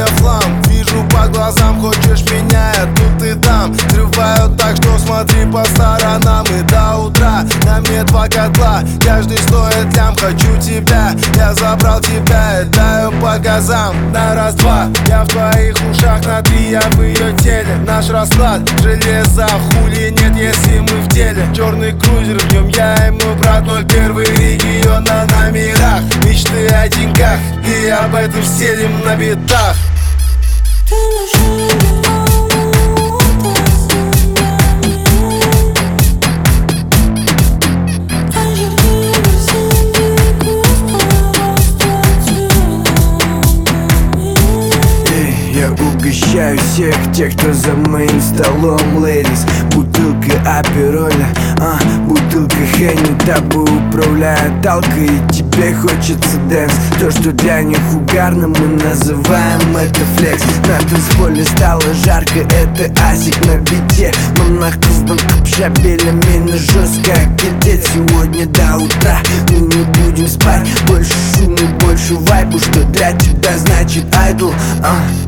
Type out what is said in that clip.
сегодня флам. Вижу по глазам, хочешь меня, я тут и там. Взрываю так, что смотри по сторонам. И до утра на мне два котла, каждый стоит лям. Хочу тебя, я забрал тебя и даю по газам. На раз-два, я в твоих ушах, на три я в ее теле. Наш расклад, железо, хули нет, если мы в деле. Черный крузер, в нем я и мой брат, 01 регион на номерах. Мечты о деньгах, и об этом стелим на битах. Я угощаю всех тех, кто за моим столом, лейдис. Бутылка апероля, бутылка Хенни. Тобой управляет талка, и тебе хочется дэнс. То, что для них угарно, мы называем это флекс. На танцполе стало жарко, это асик на бите. Монах в банках шабелями на жестко кидет. Сегодня до утра мы не будем спать. Больше шума, больше вайбу, что для тебя значит айдол.